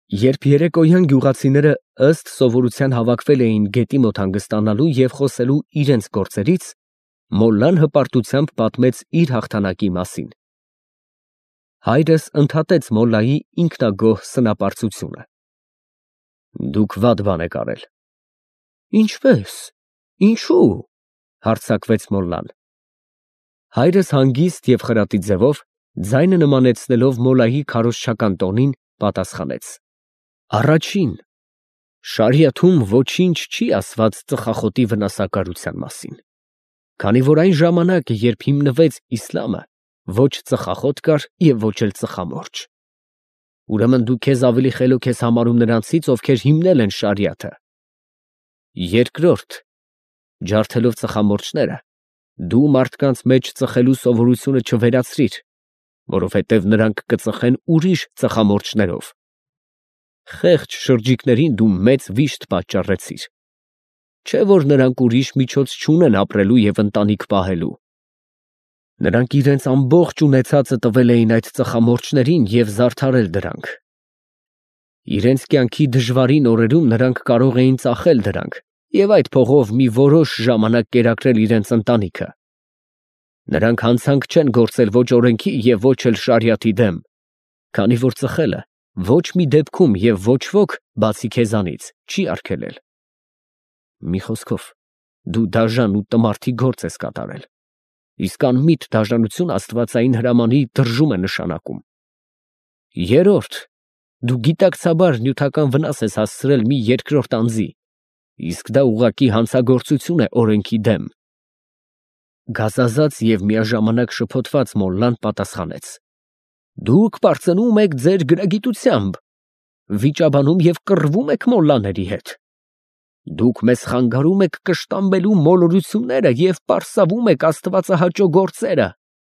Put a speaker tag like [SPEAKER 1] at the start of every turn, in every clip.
[SPEAKER 1] Երբ երեկոյան գյուղացիները ըստ սովորության հավաքվել էին գետի մոտ հանգստանալու և խոսելու իրենց գործերից, մոլլան հպարտությամբ պատմեց իր հաղթանակի մասին։ Հայրս ընդհատեց մոլլայի ինքնագոհ սնապարծությունը։ Դուք վատ բան եք արել։ Ինչպե՞ս, ինչու՞, հարցակվեց մոլլան։ Հայրս հանգիստ և խրատի ձևով, ձայնը նմանեցնելով մոլլայի քարոզչական տոնին, պատասխանեց. Առաջին, շարիաթում ոչինչ չի ասված ծխախոտի վնասակարության մասին, քանի որ այն ժամանակ, երբ հիմնվեց իսլամը, ոչ ծխախոտ կար և ոչ էլ ծխամորճ։ Ուրեմն դու քեզ ավելի խելոք ես համարում նրանցից, ովքեր հիմնել են շարիաթը։ Երկրորդ, ջարդելով ծխամորճները, դու մարդկանց մեջ ծխելու սովորությունը չվերացրիր, որովհետև նրանք կծխեն ուրիշ ծխամորճներով։ Խեղճ շրջիկներին դու մեծ վիշտ պատճառեցիր, չէ՞ որ նրանք ուրիշ միջոց չունեն ապրելու և ընտանիք պահելու։ Նրանք իրենց ամբողջ ունեցածը տվել էին այդ ծխամորճներին և զարդարել դրանք։ Իրենց կյանքի դժվարին օրերում նրանք կարող էին ծախել դրանք և այդ փողով մի որոշ ժամանակ կերակրել իրենց ընտանիքը։ Նրանք հանցանք չեն գործել ոչ օրենքի և ոչ էլ շարիաթի դեմ, քանի որ ծխելը ոչ մի դեպքում և ոչ ոք, բացի քեզանից, չի արգելել։ Մի խոսքով, դու դաժան ու տմարդի գործ ես կատարել, իսկ անմիտ դաժանություն աստվածային հրամանի դրժում է նշանակում։ Երրորդ, դու գիտակցաբար նյութական վնաս ես հասցրել մի երկրորդ անձի, իսկ դա ուղղակի հանցագործություն է օրենքի դեմ։ Գազազած և միաժամանակ շփոթված մոլլան պատասխանեց. Դուք պարծենում եք ձեր գրագիտությամբ, վիճաբանում և կռվում եք մոլլաների հետ։ Դուք մեզ խանգարում եք կշտամբելու մոլորությունները և պարսավում եք աստվածահաճո գործերը։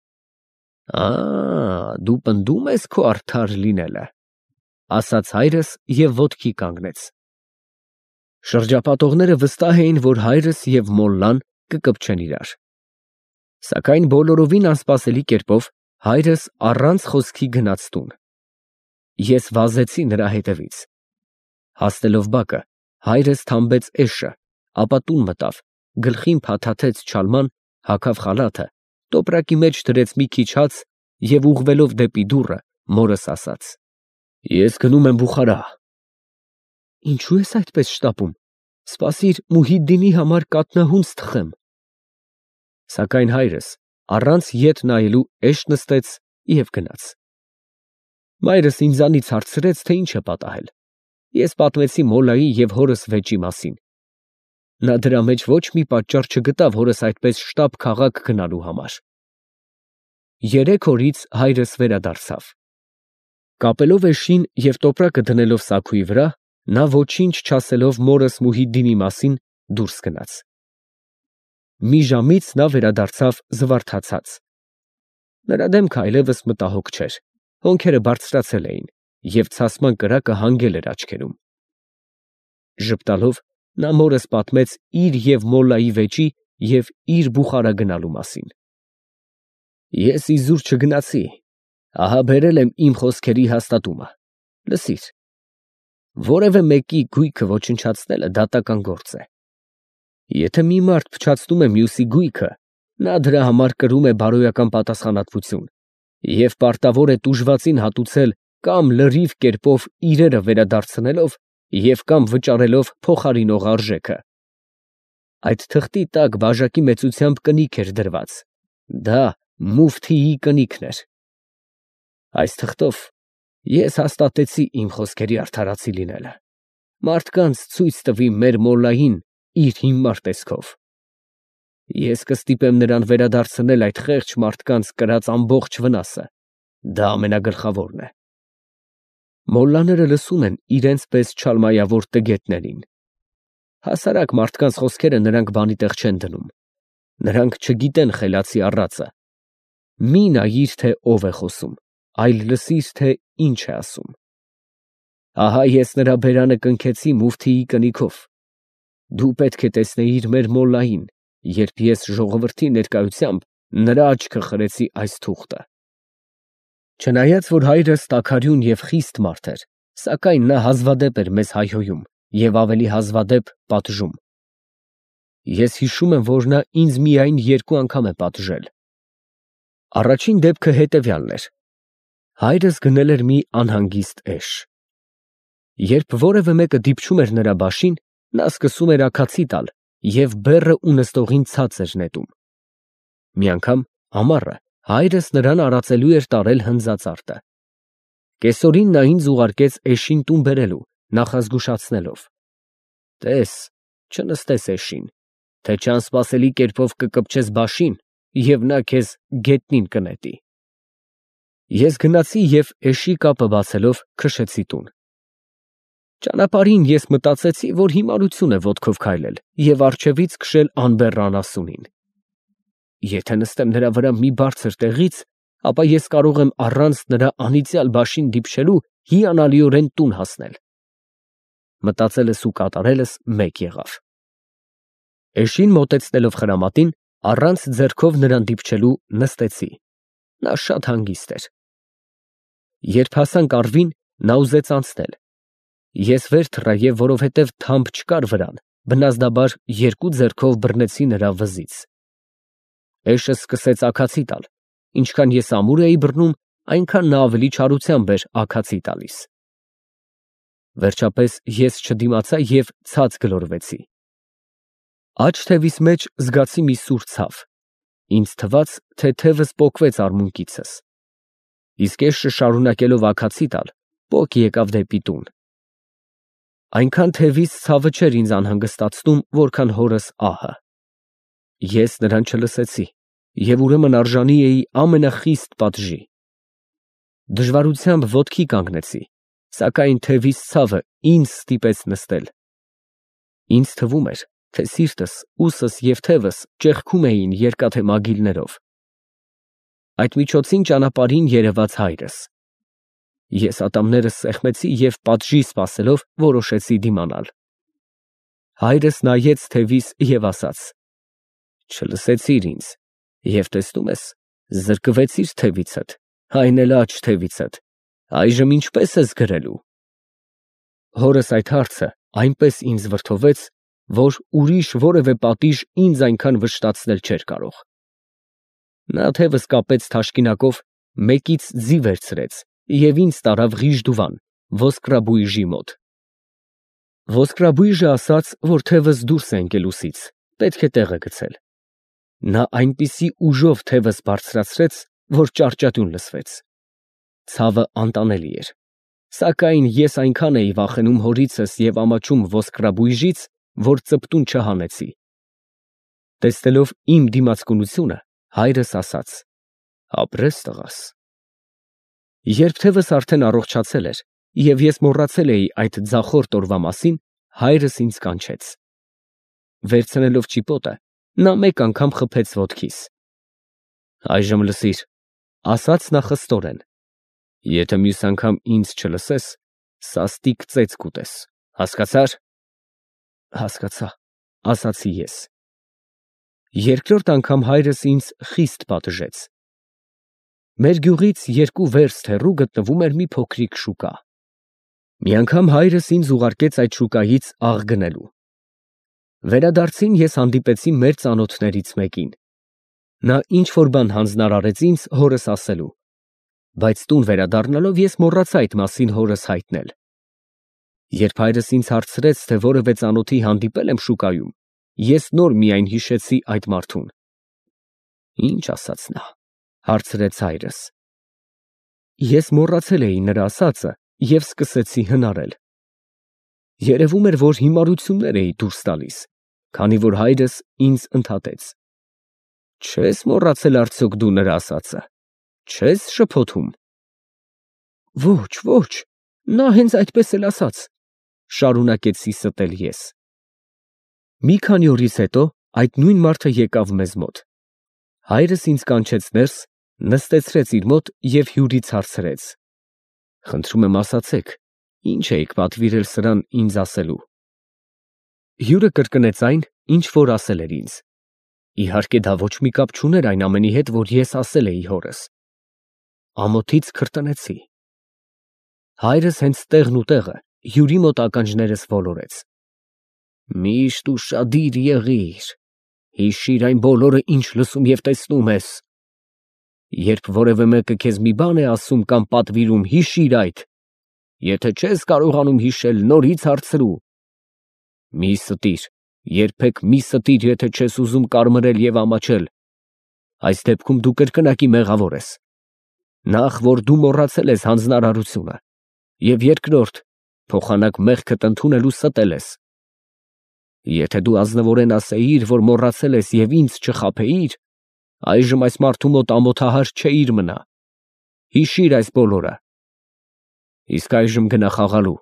[SPEAKER 1] Դու պնդում ես քո արդար լինելը, ասաց հայրս և ոտքի կանգնեց։ Շրջապատողները վստահ էին, որ հայրս և մոլլան կկպչեն իրար։ Սակայն բոլորովին անսպասելի կերպով հայրս առանց խոսքի գնաց տուն։ Ես վազեցի նրա հետևից։ Հասնելով բակը, հայրս թամբեց էշը, ապա տուն մտավ, գլխին փաթաթեց չալման, հագավ խալաթը, տոպրակի մեջ դրեց մի քիչ հաց և ուղղվելով դեպի դուռը, մորս ասաց. Ես գնում եմ Բուխարա։ Ինչո՞ւ ես այդպես շտապում, սպասիր Մուհիդդինի համար կաթնահունձ թխեմ։ Սակայն հայրս առանց ետ նայելու էշ նստեց և գնաց։ Մայրս ինձանից հարցրեց, թե ինչ է պատահել։ Ես պատմեցի մոլլայի և հորս վեճի մասին։ Նա դրա մեջ ոչ մի պատճառ չգտավ հորս այդպես շտապ քաղաք գնալու համար։ 3 օրից հայրս վերադարձավ։ Կապելով էշին և տոպրակը դնելով սաքուի վրա, նա ոչինչ չասելով մորս Մուհիդդինի մասին դուրս գնաց։ Մի ժամից նա վերադարձավ զվարթացած։ Նրա դեմքը այլևս մտահոգ չէր, հոնքերը բարձրացել էին, և ցասման կրակը հանգել էր աչքերում։ Ժպտալով նա մորս պատմեց իր և մոլլայի վեճի և իր Բուխարա գնալու մասին։ Ես իզուր չգնացի, ահա բերել եմ իմ խոսքերի հաստատումը, լսիր։ Որևէ մեկի գույքը ոչնչացնելը դատական գործ է։ Եթե մի մարդ փչացնում է մյուսի գույքը, նա դրա համար կրում է բարոյական պատասխանատվություն և պարտավոր է տուժվածին հատուցել կամ լրիվ կերպով իրերը վերադարձնելով և կամ վճարելով փոխարինող արժեքը։ Այդ թղթի տակ բաժակի մեծությամբ կնիկ էր դրված, դա մուֆթիի կնիքն էր։ Այս թղթով ես հաստատեցի իմ խոսքերի արդարացի լինելը, մարդկանց ցույց տվի մեր մոլլային իր հիմար տեսքով։ Ես կստիպեմ նրան վերադարձնել այդ խեղճ մարդկանց կրած ամբողջ վնասը, դա ամենագլխավորն է։ Մոլլաները լսում են իրենց պես չալմայավոր տգետներին։ Հասարակ մարդկանց խոսքերը նրանք բանի տեղ չեն դնում։ Նրանք չգիտեն խելացի առածը։ Մի նայիր, թե ով է խոսում, այլ լսիր, թե ինչ է ասում։ Ահա ես նրա բերանը կնքեցի մուֆթիի կնիքով։ Դու պետք է տեսնեիր մեր մոլլային, երբ ես ժողովրդի ներկայությամբ նրա աչքը խրեցի այս թուղթը։ Չնայած որ հայրս տաքարյուն և խիստ մարդ էր, Սակայն նա հազվադեպ էր մեզ հայհոյում և ավելի հազվադեպ պատժում։ Ես հիշում եմ, որ նա ինձ միայն 2 անգամ է պատժել։ Առաջին դեպքը հետևյալն էր. հայրս գնել էր մի անհանգիստ էշ։ Երբ որևէ մեկը դիպչում էր նրա բաշին, նա սկսում էր աքացի տալ և բեռը ու նստողին ցած էր նետում։ Մի անգամ ամառը հայրս նրան արածելու էր տարել հնձածարտը։ Կեսօրին նա ինձ ուղարկեց էշին տուն բերելու, նախազգուշացնելով. «Տես, չնստես էշին, թե չանսպասելի կերպով կկպչես բաշին, և նա քեզ գետնին կնետի»։ Ես գնացի և էշի կապը բացելով քշեցի տուն։ Ճանապարհին ես մտածեցի, որ հիմարություն է ոտքով քայլել և առջևից քշել անբեռ անասունին։ Եթե նստեմ նրա վրա մի բարձր տեղից, ապա ես կարող եմ առանց նրա անիծյալ բաշին դիպչելու հիանալիորեն տուն հասնել։ Մտածելս ու կատարելս մեկ եղավ։ Էշին մոտեցնելով խրամատին, առանց ձեռքով նրան դիպչելու նստեցի։ Նա շատ հանգիստ էր։ Երբ հասանք առվին, նա ուզեց անցնել։ Ես վեր թռա և որովհետև թամփ չկար վրան, բնազդաբար 2 ձեռքով բռնեցի նրա վզից։ Էշը սկսեց աքացի տալ, ինչքան ես ամուր էի բռնում, այնքան նա ավելի չարությամբ էր աքացի տալիս։ Վերջապես ես չդիմացա և ցած գլորվեցի։ Աջ թևիս մեջ զգացի մի սուր ցավ, ինձ թվաց, թե թևս պոկվեց արմունկիցս։ Իսկ էշը շարունակելով աքացի տալ, պոկ եկավ դեպի տուն։ Այնքան թևիս ցավը չէր ինձ անհանգստացնում, որքան հորս ահը։ Ես նրան չլսեցի և ուրեմն արժանի էի ամենախիստ պատժի։ Դժվարությամբ ոտքի կանգնեցի, սակայն թևիս ցավը ինձ ստիպեց նստել։ Ինձ թվում էր, թե սիրտս, ուսս և թևս ճեղքում էին երկաթե մագիլներով։ Այդ միջոցին ճանապարհին երևաց հայրս։ Ես ատամներս սեղմեցի և պատժի սպասելով որոշեցի դիմանալ։ Հայրս նայեց թևիս և ասաց. «Չլսեցիր ինձ և տեսնում ես, զրկվեցիր թևիցդ, այն էլ աջ թևիցդ, այժմ ինչպե՞ս ես գրելու»։ Հորս այդ հարցը այնպես ինձ վրդովեց, որ ուրիշ որևէ պատիժ ինձ այնքան վշտացնել չէր կարող։ Նա թևս կապեց թաշկինակով, մեկից ձի վերցրեց և ինձ տարավ Ղիժդուվան, ոսկրաբույժի մոտ։ Ոսկրաբույժը ասաց, որ թևս դուրս է ընկել ուսից, պետք է տեղը գցել։ Նա այնպիսի ուժով թևս բարձրացրեց, որ ճարճատյուն լսվեց։ Ցավը անտանելի էր, սակայն ես այնքան էի վախենում հորիցս և ամաչում ոսկրաբույժից, որ ծպտուն չհանեցի։ Տեսնելով իմ դիմացկունությունը, հայրս ասաց. «Ապրես, տղաս»։ Երբ թևս արդեն առողջացել էր, և ես մոռացել էի այդ ձախորդ օրվա մասին, հայրս ինձ կանչեց։ Վերցնելով ճիպոտը, նա մեկ անգամ խփեց ոտքիս։ «Այժմ լսիր», ֊ ասաց նա խստորեն, «եթե մյուս անգամ ինձ չլսես, սաստիկ ծեծ կուտես, հասկացա՞ր»։ «Հասկացա», ֊ ասացի ես։ Երկրորդ անգամ հայրս ինձ խիստ պատժեց։ Մեր գյուղից 2 վերստ հեռու գտնվում էր մի փոքրիկ շուկա։ Մի անգամ հայրս ինձ ուղարկեց այդ շուկայից աղ գնելու։ Վերադարձին ես հանդիպեցի մեր ծանոթներից մեկին։ Նա ինչ֊որ բան հանձնարարեց ինձ հորս ասելու, բայց տուն վերադառնալով ես մոռացա այդ մասին հորս հայտնել։ Երբ հայրս ինձ հարցրեց, թե որևէ ծանոթի հանդիպել եմ շուկայում, ես նոր միայն հիշեցի այդ մարդուն։ «Ի՞նչ ասաց նա», ֊ հարցրեց հայրս։ Ես մոռացել էի նրա ասածը և սկսեցի հնարել։ Երևում էր, որ հիմարություններ էի դուրս տալիս, քանի որ հայրս ինձ ընդհատեց. «Չե՞ս մոռացել արդյոք դու նրա ասածը, չե՞ս շփոթում»։ «Ոչ, ոչ, նա հենց այդպես էլ ասաց», ֊ շարունակեցի ստել ես։ Մի քանի օրից հետո այդ նույն մարդը եկավ մեզ մոտ։ Հայրս ինձ կանչեց ներս, նստեցրեց իր մոտ և հյուրից հարցրեց. «Խնդրում եմ ասացեք, ի՞նչ էիք պատվիրել սրան ինձ ասելու»։ Հյուրը կրկնեց այն, ինչ որ ասել էր ինձ։ Իհարկե դա ոչ մի կապ չուներ այն ամենի հետ, որ ես ասել էի հորս։ Ամոթից քրտնեցի։ Հայրս հենց տեղն ու տեղը հյուրի մոտ ականջներս ոլորեց։ Միշտ ուշադիր եղիր, հիշիր այն բոլորը, ինչ լսում և տեսնում ես։ Երբ որևէ մեկը քեզ մի բան է ասում կամ պատվիրում, հիշիր այդ, եթե չես կարողանում հիշել, նորից հարցրու։ Մի ստիր, երբեք մի ստիր, եթե չես ուզում կարմրել և ամաչել, այս դեպքում դու կրկնակի մեղավոր ես։ Նախ, որ դու մոռացել ես հանձնարարությունը, և երկրորդ, փոխանակ մեղքդ ընդունելու ստել ես։ Եթե դու ազնվորեն ասեիր, որ մոռացել ես և ինձ չխաբեիր, այժմ այս մարդու մոտ ամոթահար չէիր մնա։ Հիշիր այս բոլորը։ Իսկ այժմ գնա խաղալու։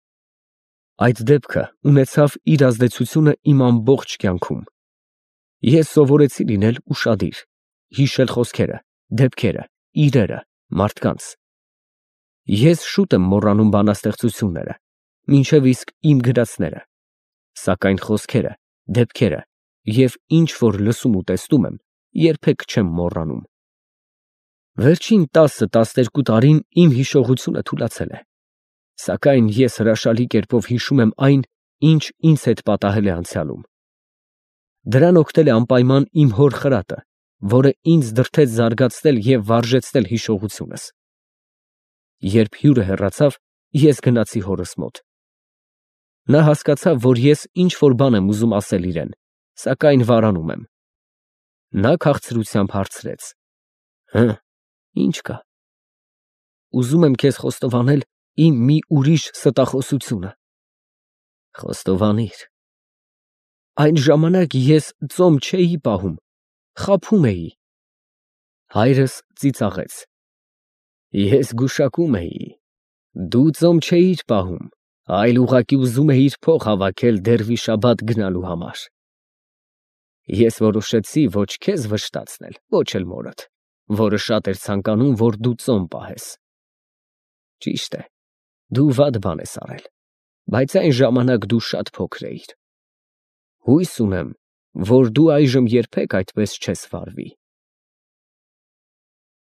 [SPEAKER 1] Այդ դեպքը ունեցավ իր ազդեցությունը իմ ամբողջ կյանքում։ Ես սովորեցի լինել ուշադիր, հիշել խոսքերը, դեպքերը, իրերը, մարդկանց։ Ես շուտ եմ մոռանում բանաստեղծությունները, մինչև իսկ իմ գրածները, սակայն խոսքերը, դեպքերը և ինչ որ լսում ու տեսնում եմ, երբեք չեմ մոռանում։ Վերջին 10-12 տարին իմ հիշողությունը թուլացել է, սակայն ես հրաշալի կերպով հիշում եմ այն, ինչ ինձ հետ պատահել է անցյալում։ Դրան օգնել է անպայման իմ հոր խրատը, որը ինձ դրդեց զարգացնել և վարժեցնել հիշողությունս։ Երբ հյուրը հեռացավ, ես գնացի հորս մոտ։ Նա հասկացավ, որ ես ինչ-որ բան եմ ուզում ասել իրեն, սակայն վարանում եմ։ Նա քաղցրությամբ հարցրեց. Հը, ի՞նչ կա։ Ուզում եմ քեզ խոստովանել իմ մի ուրիշ ստախոսությունը։ Խոստովանիր։ Այն ժամանակ ես ծոմ չէի պահում, խաբում էի։ Հայրս ծիծաղեց։ Ես գուշակում էի։ Դու ծոմ չէիր պահում, այլ ուղղակի ուզում էիր փող հավաքել դերվիշաբադ գնալու համար։ Ես որոշեցի ոչ քեզ վշտացնել, ոչ էլ մորդ, որը շատ էր ցանկանում, որ դու ծոմ պահես։ Ճիշտ է, դու վատ բան ես արել, բայց այն ժամանակ դու շատ փոքր էիր։ Հույս ունեմ, որ դու այժմ երբեք այդպես չես վարվի։